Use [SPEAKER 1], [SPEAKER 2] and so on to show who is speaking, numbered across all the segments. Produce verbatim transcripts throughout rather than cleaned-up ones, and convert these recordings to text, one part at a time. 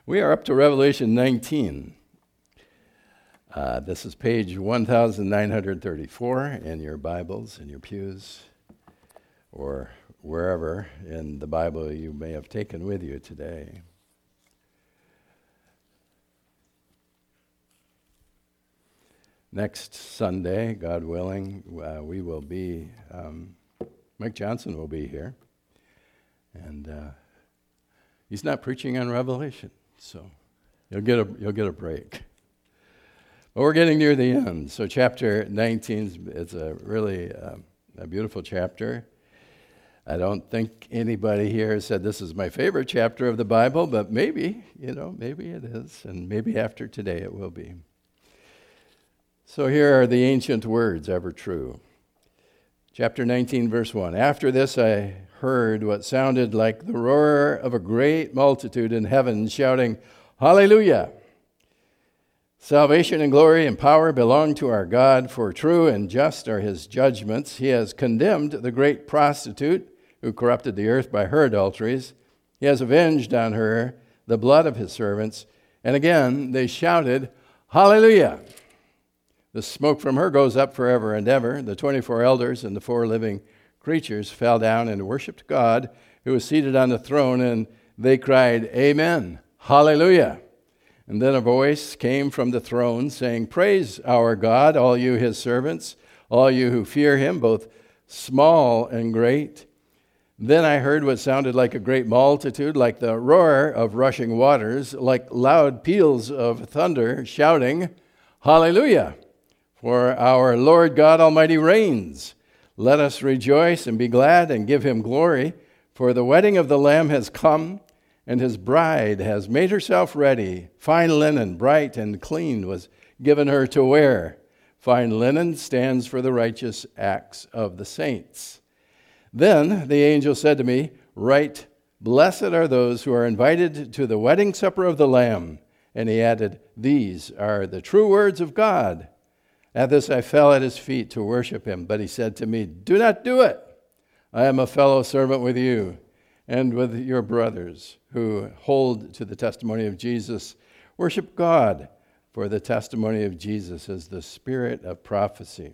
[SPEAKER 1] We are up to Revelation nineteen. Uh, this is page one thousand nine hundred thirty-four in your Bibles, in your pews, or wherever in the Bible you may have taken with you today. Next Sunday, God willing, uh, we will be, um, Mike Johnson will be here, and uh, he's not preaching on Revelation, so you'll get a you'll get a break. But we're getting near the end, so chapter nineteen is a really uh, a beautiful chapter. I don't think anybody here said this is my favorite chapter of the Bible, but maybe, you know, maybe it is, and maybe after today it will be. So here are the ancient words, ever true. Chapter nineteen, verse one. After this I heard what sounded like the roar of a great multitude in heaven shouting, Hallelujah! Salvation and glory and power belong to our God, for true and just are his judgments. He has condemned the great prostitute who corrupted the earth by her adulteries. He has avenged on her the blood of his servants. And again they shouted, Hallelujah! The smoke from her goes up forever and ever. The twenty-four elders and the four living creatures fell down and worshipped God, who was seated on the throne, and they cried, Amen, Hallelujah. And then a voice came from the throne saying, Praise our God, all you his servants, all you who fear him, both small and great. Then I heard what sounded like a great multitude, like the roar of rushing waters, like loud peals of thunder, shouting, Hallelujah! For our Lord God Almighty reigns. Let us rejoice and be glad and give him glory, for the wedding of the Lamb has come, and his bride has made herself ready. Fine linen, bright and clean, was given her to wear. Fine linen stands for the righteous acts of the saints. Then the angel said to me, Write, blessed are those who are invited to the wedding supper of the Lamb. And he added, These are the true words of God. At this I fell at his feet to worship him, but he said to me, Do not do it. I am a fellow servant with you and with your brothers who hold to the testimony of Jesus. Worship God, for the testimony of Jesus is the spirit of prophecy.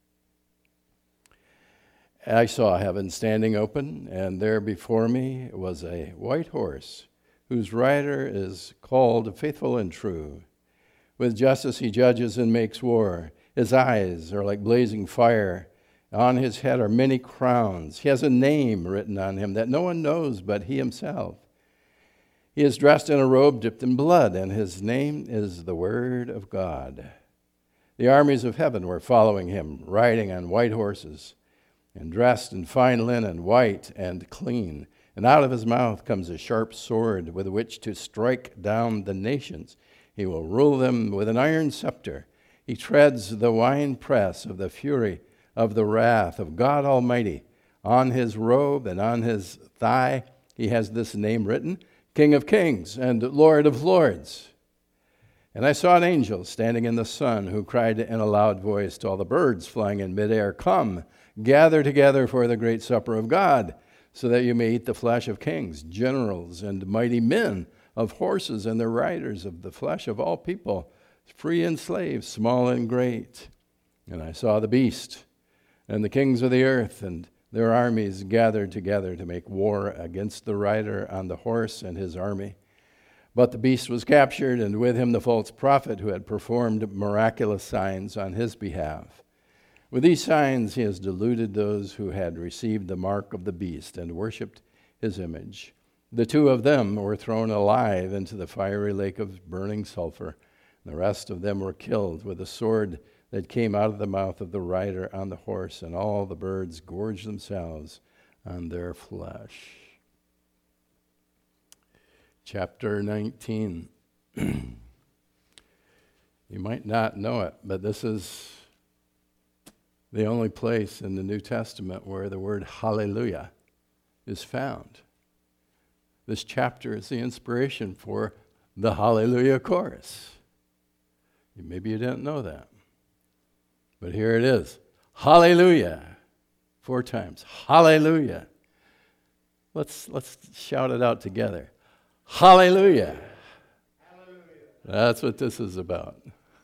[SPEAKER 1] I saw heaven standing open, and there before me was a white horse, whose rider is called Faithful and True. With justice he judges and makes war. His eyes are like blazing fire. On his head are many crowns. He has a name written on him that no one knows but he himself. He is dressed in a robe dipped in blood, and his name is the Word of God. The armies of heaven were following him, riding on white horses, and dressed in fine linen, white and clean. And out of his mouth comes a sharp sword with which to strike down the nations. He will rule them with an iron scepter. He treads the winepress of the fury of the wrath of God Almighty. On his robe and on his thigh he has this name written, King of Kings and Lord of Lords. And I saw an angel standing in the sun who cried in a loud voice to all the birds flying in midair, Come, gather together for the great supper of God, so that you may eat the flesh of kings, generals, and mighty men, of horses and their riders, of the flesh of all people, free and slave, small and great. And I saw the beast and the kings of the earth and their armies gathered together to make war against the rider on the horse and his army. But the beast was captured, and with him the false prophet who had performed miraculous signs on his behalf. With these signs he has deluded those who had received the mark of the beast and worshipped his image. The two of them were thrown alive into the fiery lake of burning sulfur. The rest of them were killed with a sword that came out of the mouth of the rider on the horse, and all the birds gorged themselves on their flesh. Chapter nineteen. You might not know it, but this is the only place in the New Testament where the word hallelujah is found. This chapter is the inspiration for the Hallelujah chorus. Maybe you didn't know that. But here it is. Hallelujah. Four times. Hallelujah. Let's let's shout it out together. Hallelujah. That's what this is about.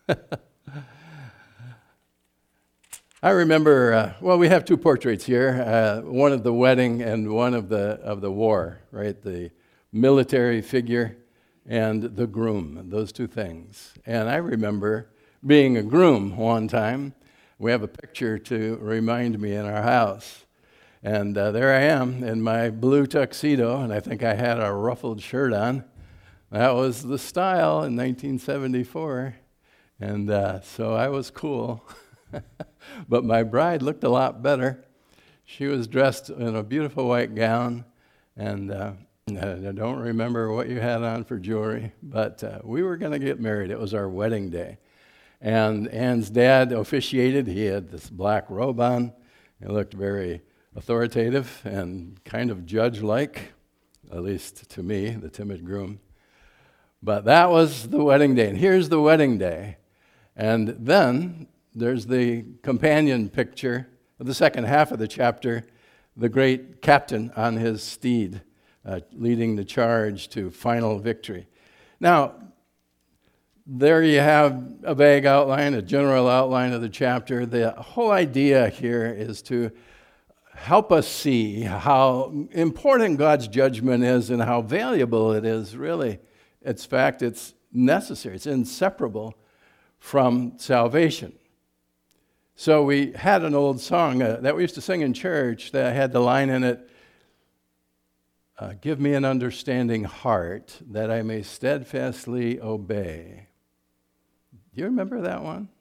[SPEAKER 1] I remember, uh, well, we have two portraits here, uh, one of the wedding and one of the of the war, right? The military figure and the groom, those two things. And I remember being a groom one time. We have a picture to remind me in our house. And uh, there I am in my blue tuxedo, and I think I had a ruffled shirt on. That was the style in nineteen seventy-four. And uh, so I was cool. But my bride looked a lot better. She was dressed in a beautiful white gown, and uh, I don't remember what you had on for jewelry, but uh, we were going to get married. It was our wedding day. And Ann's dad officiated. He had this black robe on. It looked very authoritative and kind of judge-like, at least to me, the timid groom. But that was the wedding day, and here's the wedding day. And then there's the companion picture of the second half of the chapter, the great captain on his steed, uh, leading the charge to final victory. Now, there you have a vague outline, a general outline of the chapter. The whole idea here is to help us see how important God's judgment is and how valuable it is, really. It's fact, it's necessary, it's inseparable from salvation. So we had an old song uh, that we used to sing in church that had the line in it, uh, give me an understanding heart that I may steadfastly obey. Do you remember that one?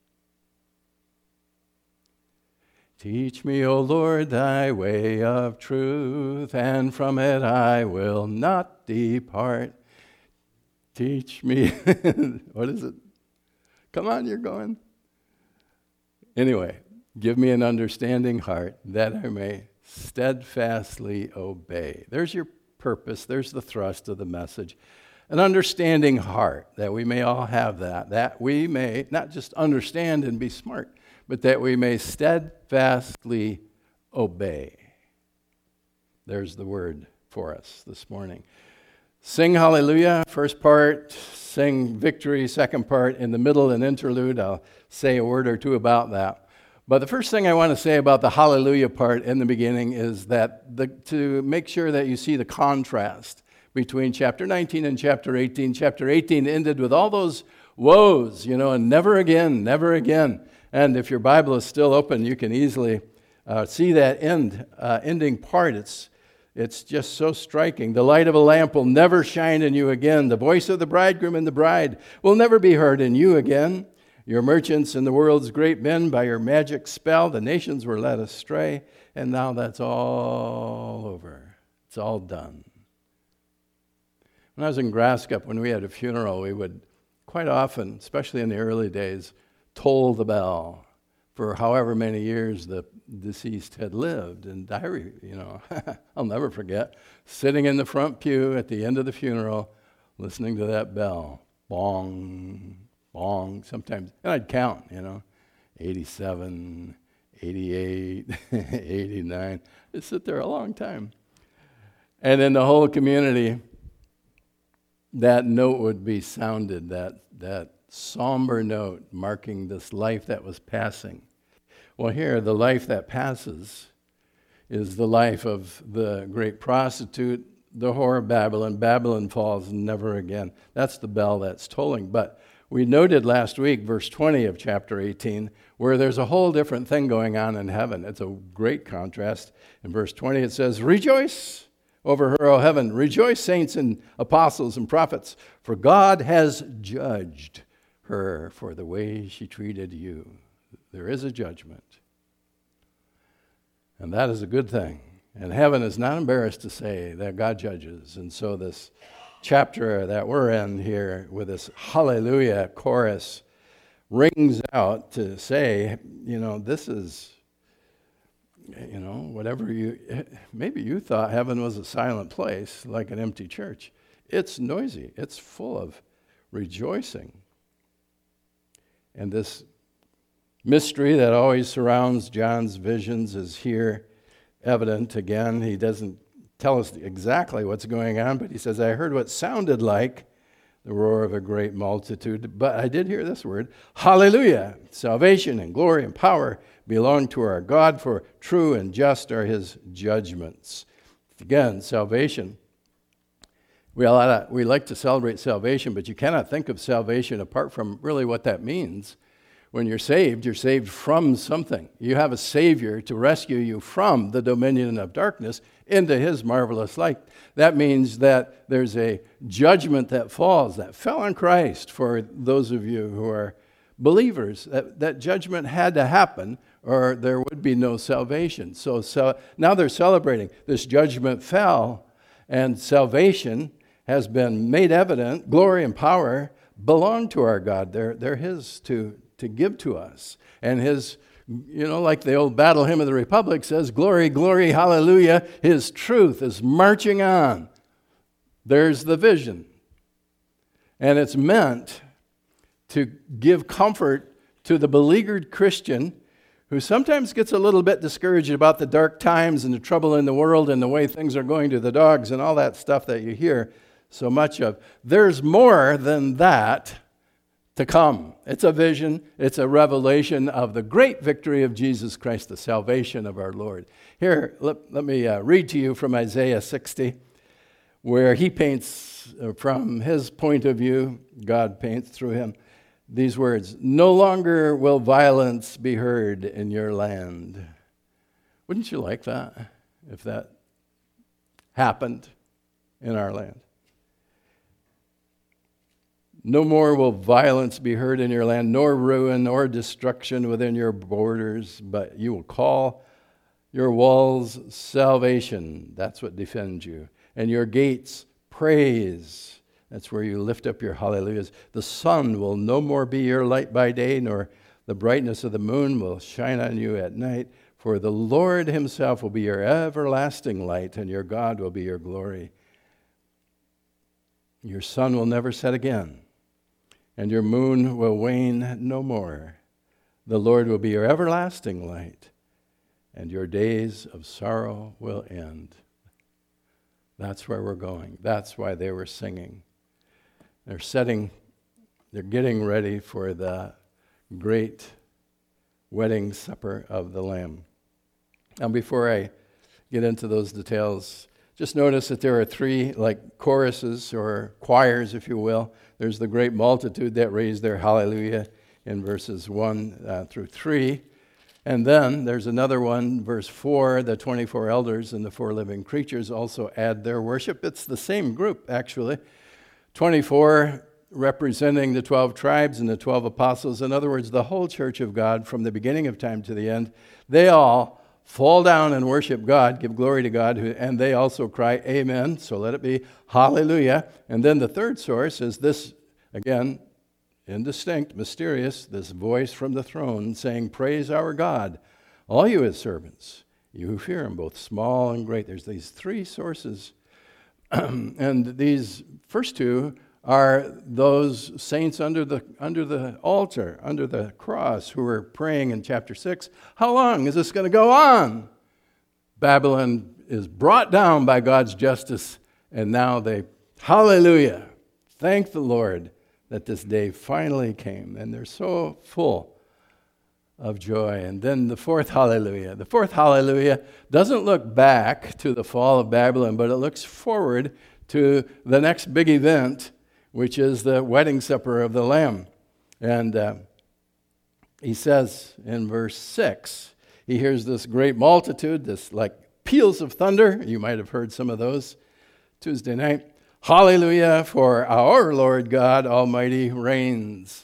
[SPEAKER 1] Teach me, O Lord, thy way of truth, and from it I will not depart. Teach me, what is it? Come on, you're going. Anyway, give me an understanding heart that I may steadfastly obey. There's your purpose. There's the thrust of the message. An understanding heart, that we may all have that, that we may not just understand and be smart, but that we may steadfastly obey. There's the word for us this morning. Sing hallelujah, first part. Sing victory, second part. In the middle, an interlude. I'll say a word or two about that. But the first thing I want to say about the hallelujah part in the beginning is that the, to make sure that you see the contrast between chapter nineteen and chapter eighteen. Chapter eighteen ended with all those woes, you know, and never again, never again. And if your Bible is still open, you can easily uh, see that end, uh, ending part. It's It's just so striking. The light of a lamp will never shine in you again. The voice of the bridegroom and the bride will never be heard in you again. Your merchants and the world's great men, by your magic spell, the nations were led astray. And now that's all over. It's all done. When I was in Grascup, when we had a funeral, we would quite often, especially in the early days, toll the bell for however many years the deceased had lived. And I, you know, I'll never forget sitting in the front pew at the end of the funeral, listening to that bell, bong, bong. Sometimes, and I'd count, you know, eighty-seven, eighty-eight, eighty-nine. I'd sit there a long time, and in the whole community, that note would be sounded. That that somber note marking this life that was passing. Well, here, the life that passes is the life of the great prostitute, the whore of Babylon. Babylon falls never again. That's the bell that's tolling. But we noted last week, verse twenty of chapter eighteen, where there's a whole different thing going on in heaven. It's a great contrast. In verse twenty, it says, rejoice over her, O heaven. Rejoice, saints and apostles and prophets, for God has judged her for the way she treated you. There is a judgment. And that is a good thing. And heaven is not embarrassed to say that God judges. And so this chapter that we're in here with this hallelujah chorus rings out to say, you know, this is, you know, whatever you, maybe you thought heaven was a silent place, like an empty church. It's noisy. It's full of rejoicing. And this mystery that always surrounds John's visions is here evident again. He doesn't tell us exactly what's going on, but he says, I heard what sounded like the roar of a great multitude. But I did hear this word, hallelujah. Salvation and glory and power belong to our God, for true and just are his judgments. Again, salvation. We, we like to celebrate salvation, but you cannot think of salvation apart from really what that means. When you're saved, you're saved from something. You have a Savior to rescue you from the dominion of darkness into his marvelous light. That means that there's a judgment that falls, that fell on Christ for those of you who are believers. That, that judgment had to happen or there would be no salvation. So, so now they're celebrating. This judgment fell and salvation has been made evident. Glory and power belong to our God. They're, they're his to to give to us. And his, you know, like the old battle hymn of the Republic says, glory, glory, hallelujah, his truth is marching on. There's the vision. And it's meant to give comfort to the beleaguered Christian who sometimes gets a little bit discouraged about the dark times and the trouble in the world and the way things are going to the dogs and all that stuff that you hear so much of. There's more than that to come. It's a vision, it's a revelation of the great victory of Jesus Christ, the salvation of our Lord. Here, let, let me uh, read to you from Isaiah sixty, where he paints uh, from his point of view, God paints through him, these words, no longer will violence be heard in your land. Wouldn't you like that, if that happened in our land? No more will violence be heard in your land, nor ruin or destruction within your borders, but you will call your walls salvation. That's what defends you. And your gates praise. That's where you lift up your hallelujahs. The sun will no more be your light by day, nor the brightness of the moon will shine on you at night. For the Lord himself will be your everlasting light, and your God will be your glory. Your sun will never set again, and your moon will wane no more. The Lord will be your everlasting light, and your days of sorrow will end. That's where we're going. That's why they were singing. They're setting, they're getting ready for the great wedding supper of the Lamb. Now, before I get into those details, just notice that there are three, like, choruses or choirs, if you will. There's the great multitude that raised their hallelujah in verses one uh, through three. And then there's another one, verse four, the twenty-four elders and the four living creatures also add their worship. It's the same group, actually. twenty-four representing the twelve tribes and the twelve apostles. In other words, the whole church of God from the beginning of time to the end. They all fall down and worship God, give glory to God, and they also cry, amen. So let it be hallelujah. And then the third source is this, again, indistinct, mysterious, this voice from the throne saying, praise our God, all you his servants, you who fear him, both small and great. There's these three sources. And these first two are those saints under the under the altar, under the cross, who were praying in chapter six. How long is this going to go on? Babylon is brought down by God's justice, and now they, hallelujah, thank the Lord that this day finally came. And they're so full of joy. And then the fourth hallelujah. The fourth hallelujah doesn't look back to the fall of Babylon, but it looks forward to the next big event, which is the wedding supper of the Lamb. And uh, he says in verse six, he hears this great multitude, this like peals of thunder. You might have heard some of those Tuesday night. Hallelujah, for our Lord God Almighty reigns.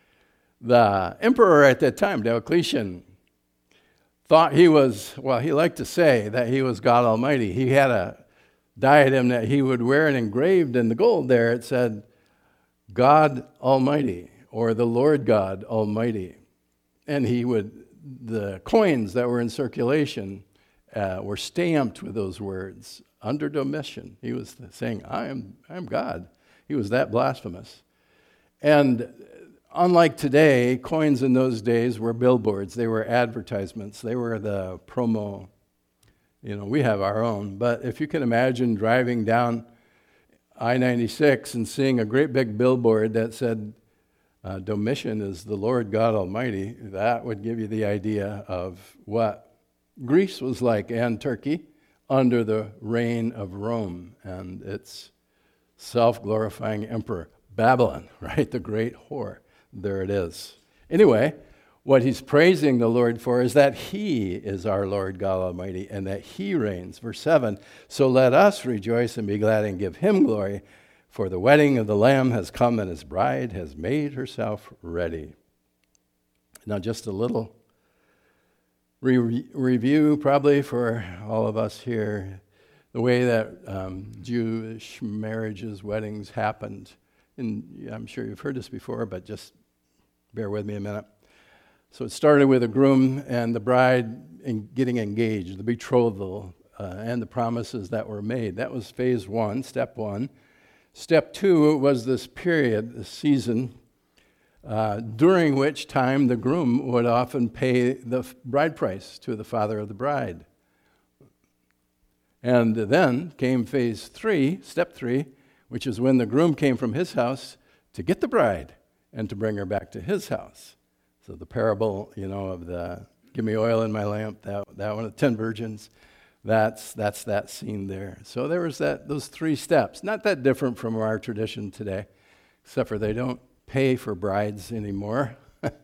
[SPEAKER 1] The emperor at that time, Diocletian, thought he was, well, he liked to say that he was God Almighty. He had a diadem that he would wear, and engraved in the gold there, it said, God Almighty, or the Lord God Almighty. And he would, the coins that were in circulation uh, were stamped with those words, under Domitian. He was saying, I am, I am God. He was that blasphemous. And unlike today, coins in those days were billboards. They were advertisements. They were the promo. You know, we have our own. But if you can imagine driving down I ninety-six and seeing a great big billboard that said, uh, Domitian is the Lord God Almighty, that would give you the idea of what Greece was like and Turkey under the reign of Rome and its self-glorifying emperor, Babylon, right? The great whore. There it is. Anyway, what he's praising the Lord for is that he is our Lord God Almighty and that he reigns. Verse seven, so let us rejoice and be glad and give him glory, for the wedding of the Lamb has come and his bride has made herself ready. Now just a little re- review probably for all of us here, the way that um, Jewish marriages, weddings happened. And I'm sure you've heard this before, but just bear with me a minute. So it started with a groom and the bride in getting engaged, the betrothal, uh, and the promises that were made. That was phase one, step one. Step two was this period, this season, uh, during which time the groom would often pay the bride price to the father of the bride. And then came phase three, step three, which is when the groom came from his house to get the bride and to bring her back to his house. So the parable, you know, of the give me oil in my lamp, that that one of the ten virgins, that's that's that scene there. So there was that those three steps, not that different from our tradition today, except for they don't pay for brides anymore.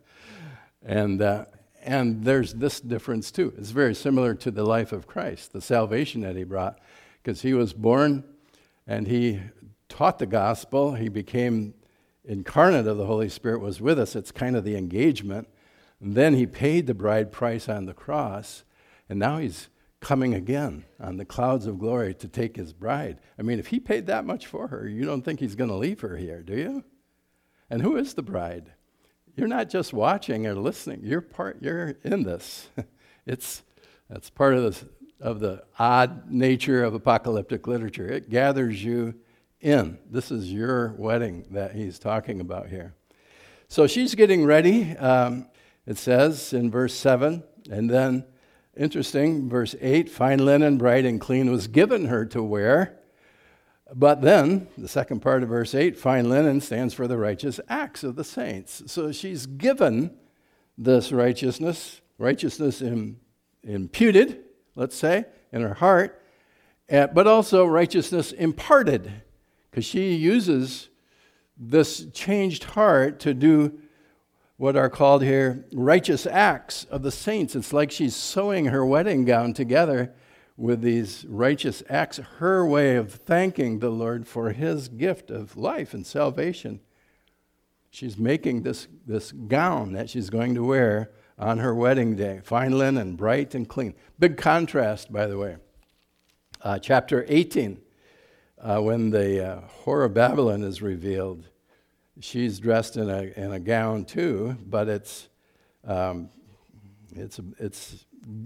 [SPEAKER 1] and uh, and there's this difference too. It's very similar to the life of Christ, the salvation that he brought, because he was born and he taught the gospel. He became incarnate of the Holy Spirit, was with us. It's kind of the engagement. And then he paid the bride price on the cross, and now he's coming again on the clouds of glory to take his bride. I mean, if he paid that much for her, you don't think he's going to leave her here, do you? And who is the bride? You're not just watching or listening. You're part. You're in this. It's that's part of the of the odd nature of apocalyptic literature. It gathers you in. This is your wedding that he's talking about here. So she's getting ready, um, it says in verse seven, and then, interesting, verse eight, fine linen, bright and clean was given her to wear. But then, the second part of verse eight, fine linen stands for the righteous acts of the saints. So she's given this righteousness, righteousness in, imputed, let's say, in her heart, uh, but also righteousness imparted, because she uses this changed heart to do what are called here righteous acts of the saints. It's like she's sewing her wedding gown together with these righteous acts, her way of thanking the Lord for his gift of life and salvation. She's making this, this gown that she's going to wear on her wedding day, fine linen, bright and clean. Big contrast, by the way. Uh, chapter eighteen. Uh, when the uh, whore of Babylon is revealed, she's dressed in a in a gown too, but it's um, it's it's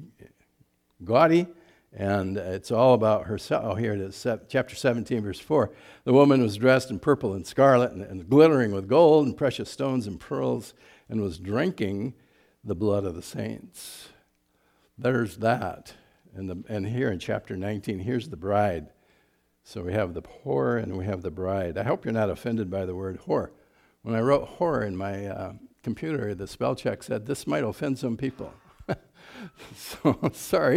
[SPEAKER 1] gaudy, and it's all about herself. Oh, here it is, chapter seventeen, verse four. The woman was dressed in purple and scarlet and, and glittering with gold and precious stones and pearls, and was drinking the blood of the saints. There's that, and the, and here in chapter nineteen, here's the bride. So we have the whore and we have the bride. I hope you're not offended by the word whore. When I wrote whore in my uh, computer, the spell check said, this might offend some people. So, sorry.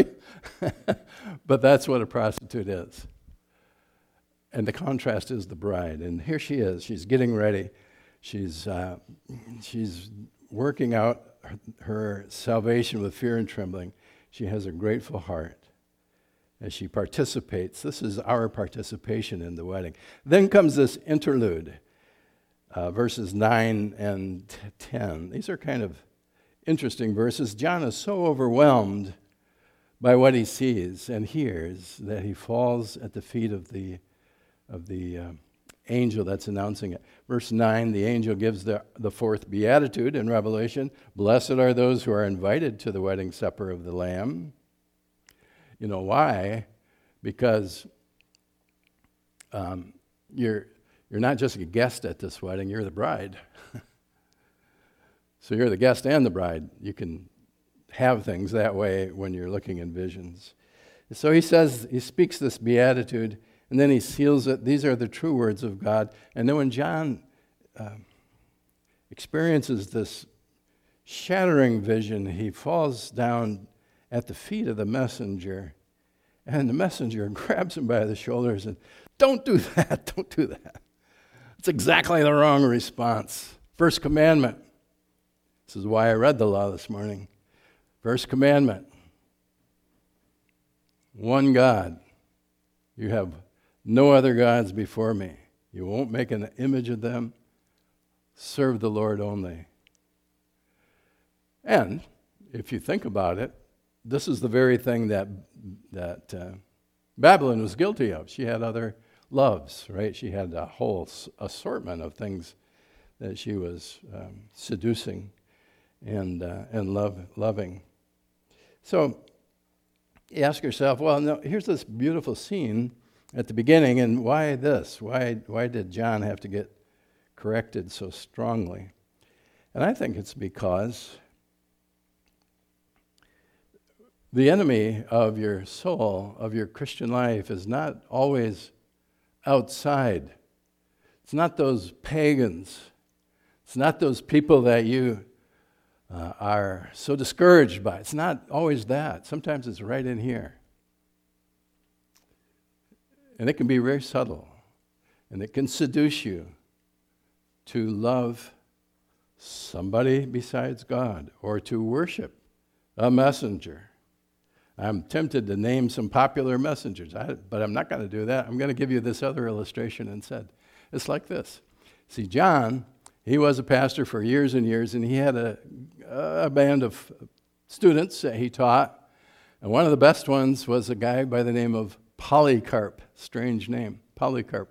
[SPEAKER 1] But that's what a prostitute is. And the contrast is the bride. And here she is. She's getting ready. She's, uh, she's working out her, her salvation with fear and trembling. She has a grateful heart as she participates. This is our participation in the wedding. Then comes this interlude, uh, verses nine and ten. These are kind of interesting verses. John is so overwhelmed by what he sees and hears that he falls at the feet of the of the uh, angel that's announcing it. Verse nine, the angel gives the, the fourth beatitude in Revelation. Blessed are those who are invited to the wedding supper of the Lamb. You know why? Because um, you're you're not just a guest at this wedding, you're the bride. So you're the guest and the bride. You can have things that way when you're looking in visions. So he says, he speaks this beatitude, And then he seals it. These are the true words of God. And then when John uh, experiences this shattering vision, he falls down at the feet of the messenger. And the messenger grabs him by the shoulders and, don't do that, don't do that. It's exactly the wrong response. First commandment. This is why I read the law this morning. First commandment. One God. You have no other gods before me. You won't make an image of them. Serve the Lord only. And if you think about it, this is the very thing that that uh, Babylon was guilty of. She had other loves, right? She had a whole assortment of things that she was um, seducing and uh, and love loving. So you ask yourself, well, no, here's this beautiful scene at the beginning, and why this? Why why did John have to get corrected so strongly? And I think it's because the enemy of your soul, of your Christian life, is not always outside. It's not those pagans. It's not those people that you uh, are so discouraged by. It's not always that. Sometimes it's right in here. And it can be very subtle. And it can seduce you to love somebody besides God or to worship a messenger. I'm tempted to name some popular messengers, I, but I'm not going to do that. I'm going to give you this other illustration instead. It's like this. See, John, he was a pastor for years and years, and he had a, a band of students that he taught. And one of the best ones was a guy by the name of Polycarp. Strange name, Polycarp.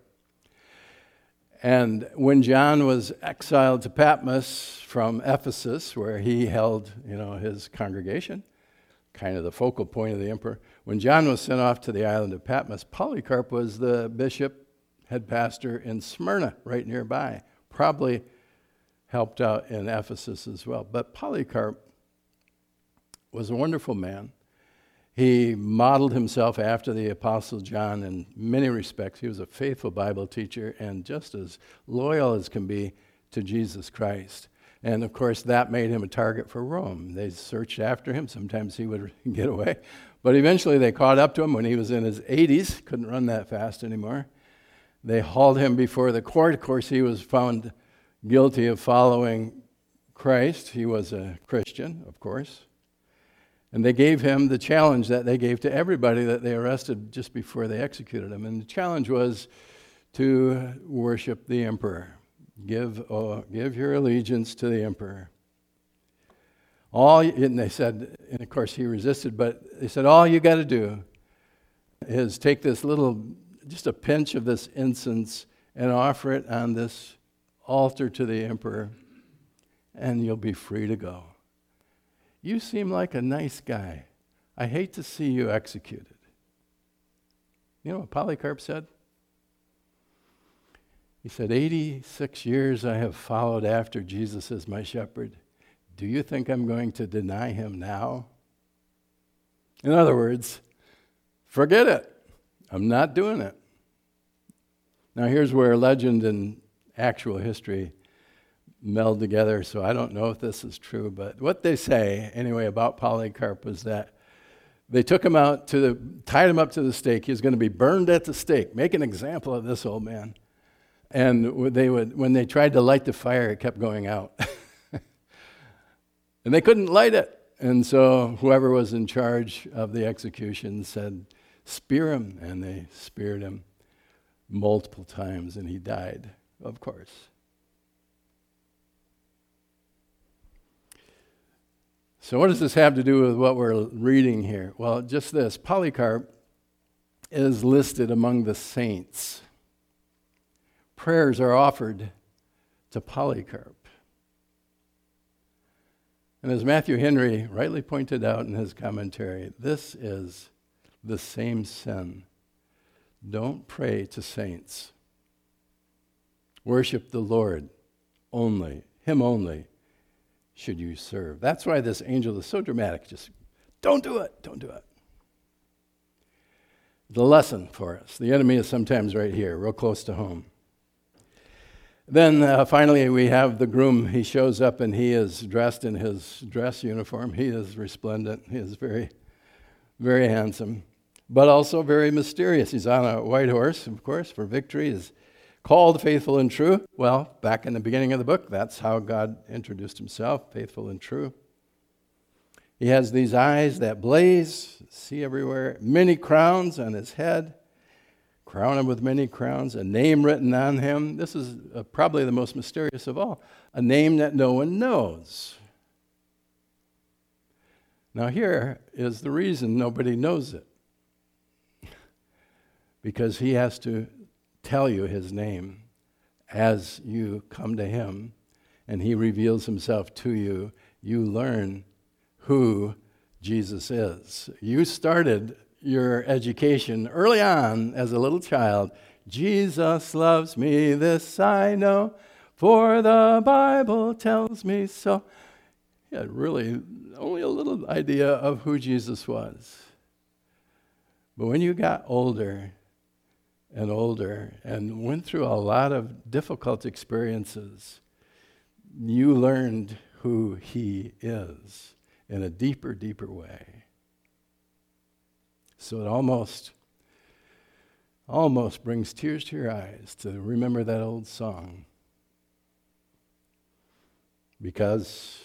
[SPEAKER 1] And when John was exiled to Patmos from Ephesus, where he held, you know, his congregation, kind of the focal point of the emperor, when John was sent off to the island of Patmos, Polycarp was the bishop, head pastor in Smyrna, right nearby. Probably helped out in Ephesus as well. But Polycarp was a wonderful man. He modeled himself after the Apostle John in many respects. He was a faithful Bible teacher and just as loyal as can be to Jesus Christ. And of course, that made him a target for Rome. They searched after him. Sometimes he would get away. But eventually they caught up to him when he was in his eighties. Couldn't run that fast anymore. They hauled him before the court. Of course, he was found guilty of following Christ. He was a Christian, of course. And they gave him the challenge that they gave to everybody that they arrested just before they executed him. And the challenge was to worship the emperor. Give, oh, give your allegiance to the emperor. All, and they said, and of course he resisted, but they said, all you got to do is take this little, just a pinch of this incense and offer it on this altar to the emperor, and you'll be free to go. You seem like a nice guy. I hate to see you executed. You know what Polycarp said? He said, eighty-six years I have followed after Jesus as my shepherd. Do you think I'm going to deny him now? In other words, forget it. I'm not doing it. Now here's where legend and actual history meld together, so I don't know if this is true, but what they say, anyway, about Polycarp was that they took him out to the, tied him up to the stake. He was going to be burned at the stake. Make an example of this old man. And they would, when they tried to light the fire, it kept going out. And they couldn't light it. And so whoever was in charge of the execution said, spear him. And they speared him multiple times, and he died, of course. So what does this have to do with what we're reading here? Well, just this. Polycarp is listed among the saints. Prayers are offered to Polycarp. And as Matthew Henry rightly pointed out in his commentary, this is the same sin. Don't pray to saints. Worship the Lord only, him only should you serve. That's why this angel is so dramatic. Just don't do it, don't do it. The lesson for us. The enemy is sometimes right here, real close to home. Then uh, finally we have the groom. He shows up and he is dressed in his dress uniform. He is resplendent. He is very, very handsome, but also very mysterious. He's on a white horse, of course, for victory. He's called faithful and true. Well, back in the beginning of the book, that's how God introduced himself, faithful and true. He has these eyes that blaze, see everywhere, many crowns on his head. Crown him with many crowns, a name written on him. This is uh, probably the most mysterious of all, a name that no one knows. Now here is the reason nobody knows it. Because he has to tell you his name as you come to him, and he reveals himself to you. You learn who Jesus is. You started your education early on as a little child. Jesus loves me, this I know, for the Bible tells me so. You had really only a little idea of who Jesus was. But when you got older and older and went through a lot of difficult experiences, you learned who he is in a deeper, deeper way. So it almost, almost brings tears to your eyes to remember that old song. Because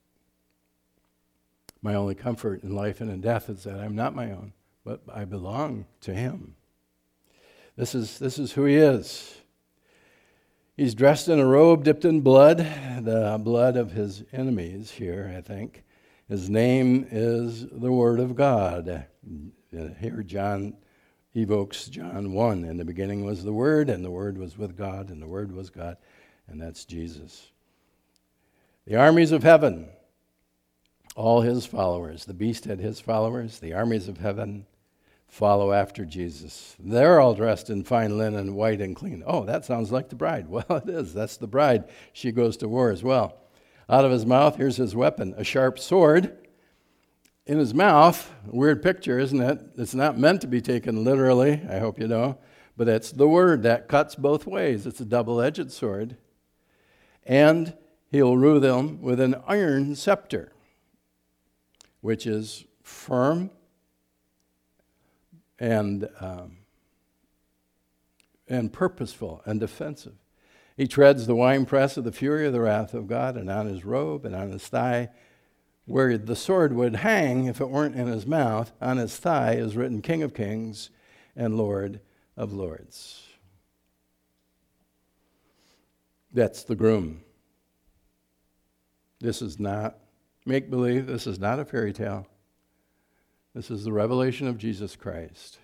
[SPEAKER 1] my only comfort in life and in death is that I'm not my own, but I belong to him. This is, this is who he is. He's dressed in a robe dipped in blood, the blood of his enemies here, I think. His name is the Word of God. Here John evokes John one. In the beginning was the Word, and the Word was with God, and the Word was God, and that's Jesus. The armies of heaven, all his followers. The beast had his followers. The armies of heaven follow after Jesus. They're all dressed in fine linen, white and clean. Oh, that sounds like the bride. Well, it is. That's the bride. She goes to war as well. Out of his mouth, here's his weapon, a sharp sword. In his mouth, a weird picture, isn't it? It's not meant to be taken literally, I hope you know, but it's the word that cuts both ways. It's a double-edged sword. And he'll rule them with an iron scepter, which is firm and, um, and purposeful and defensive. He treads the winepress of the fury of the wrath of God, and on his robe and on his thigh, where the sword would hang if it weren't in his mouth, on his thigh is written King of Kings and Lord of Lords. That's the groom. This is not make-believe. This is not a fairy tale. This is the revelation of Jesus Christ.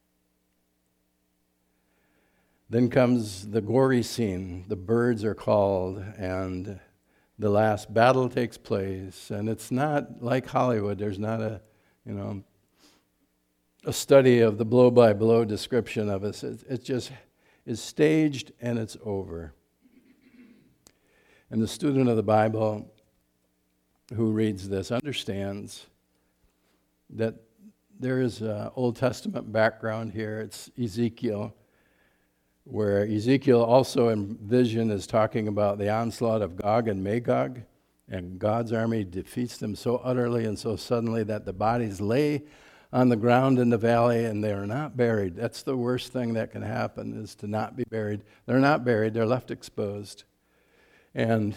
[SPEAKER 1] Then comes the gory scene. The birds are called, and the last battle takes place, and it's not like Hollywood. There's not a, you know, a study of the blow-by-blow description of us. It, it just is staged, and it's over. And the student of the Bible who reads this understands that there is an Old Testament background here. It's Ezekiel, where Ezekiel also in vision is talking about the onslaught of Gog and Magog, and God's army defeats them so utterly and so suddenly that the bodies lay on the ground in the valley and they are not buried. That's the worst thing that can happen, is to not be buried. They're not buried, they're left exposed. And,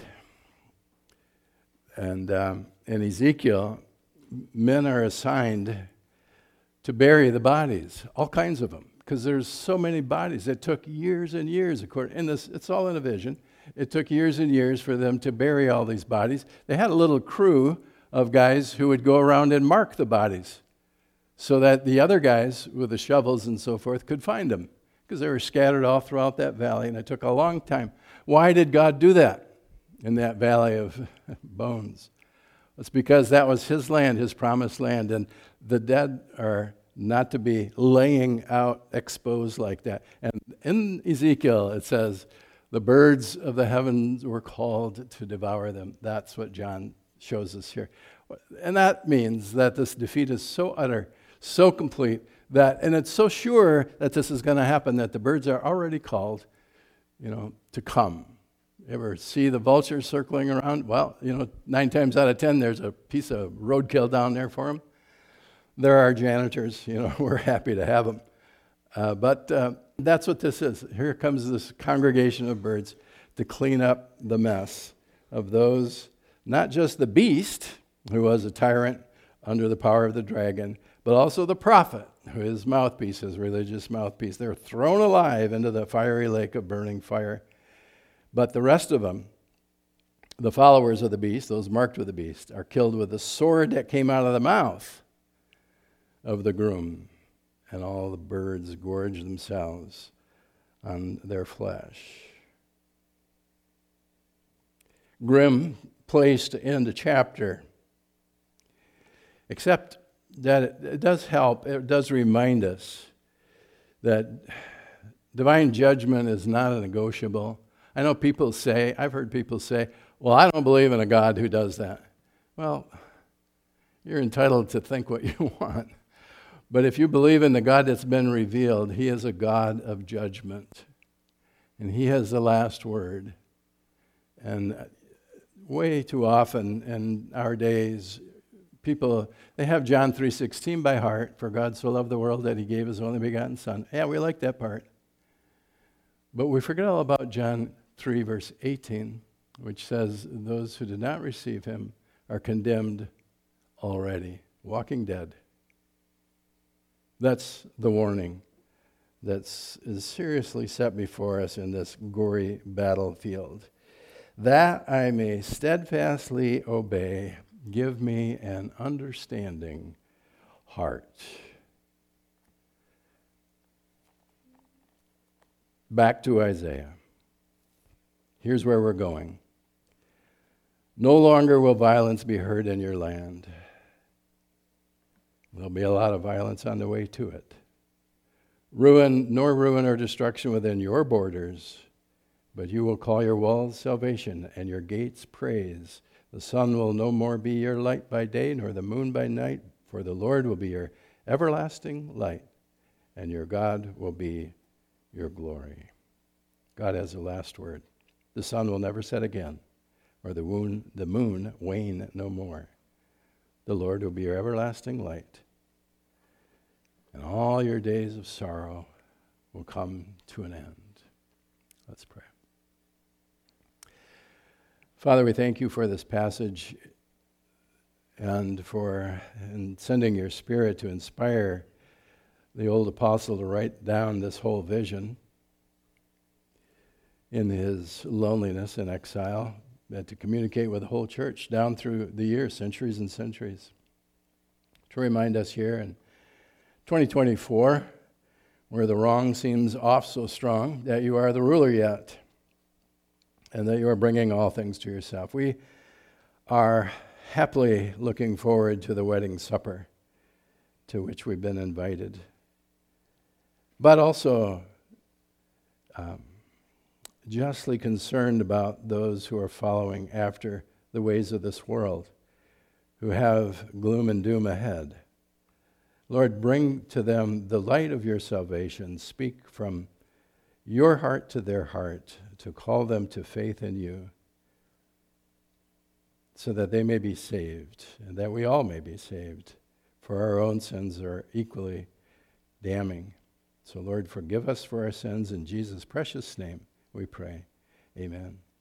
[SPEAKER 1] and um, in Ezekiel, men are assigned to bury the bodies, all kinds of them. Because there's so many bodies. It took years and years, according, and this, it's all in a vision. It took years and years for them to bury all these bodies. They had a little crew of guys who would go around and mark the bodies so that the other guys with the shovels and so forth could find them, because they were scattered all throughout that valley, and it took a long time. Why did God do that in that valley of bones? It's because that was his land, his promised land, and the dead are not to be laying out exposed like that. And in Ezekiel, it says, the birds of the heavens were called to devour them. That's what John shows us here. And that means that this defeat is so utter, so complete, that, and it's so sure that this is going to happen that the birds are already called, you know, to come. You ever see the vultures circling around? Well, you know, nine times out of ten, there's a piece of roadkill down there for them. There are janitors, you know, we're happy to have them. Uh, but uh, that's what this is. Here comes this congregation of birds to clean up the mess of those, not just the beast, who was a tyrant under the power of the dragon, but also the prophet, who is mouthpiece, his religious mouthpiece. They're thrown alive into the fiery lake of burning fire. But the rest of them, the followers of the beast, those marked with the beast, are killed with the sword that came out of the mouth of the groom. And all the birds gorge themselves on their flesh. Grim place to end a chapter, except that it, it does help, it does remind us that divine judgment is not a negotiable. I know people say, I've heard people say, well, I don't believe in a God who does that. Well, you're entitled to think what you want. But if you believe in the God that's been revealed, he is a God of judgment. And he has the last word. And way too often in our days, people, they have John three sixteen by heart, for God so loved the world that he gave his only begotten son. Yeah, we like that part. But we forget all about John three verse eighteen, which says, those who did not receive him are condemned already, walking dead. That's the warning that is seriously set before us in this gory battlefield. That I may steadfastly obey, give me an understanding heart. Back to Isaiah. Here's where we're going. No longer will violence be heard in your land. There'll be a lot of violence on the way to it. Ruin, nor ruin or destruction within your borders, but you will call your walls salvation and your gates praise. The sun will no more be your light by day, nor the moon by night, for the Lord will be your everlasting light, and your God will be your glory. God has the last word. The sun will never set again, or the moon, the moon wane no more. The Lord will be your everlasting light, and all your days of sorrow will come to an end. Let's pray. Father, we thank you for this passage and for in sending your Spirit to inspire the old apostle to write down this whole vision in his loneliness and exile, and to communicate with the whole church down through the years, centuries and centuries. To remind us here in twenty twenty-four, where the wrong seems off so strong, that you are the ruler yet, and that you are bringing all things to yourself. We are happily looking forward to the wedding supper to which we've been invited, but also um, justly concerned about those who are following after the ways of this world, who have gloom and doom ahead. Lord, bring to them the light of your salvation. Speak from your heart to their heart to call them to faith in you, so that they may be saved, and that we all may be saved, for our own sins are equally damning. So, Lord, forgive us for our sins. In Jesus' precious name we pray. Amen.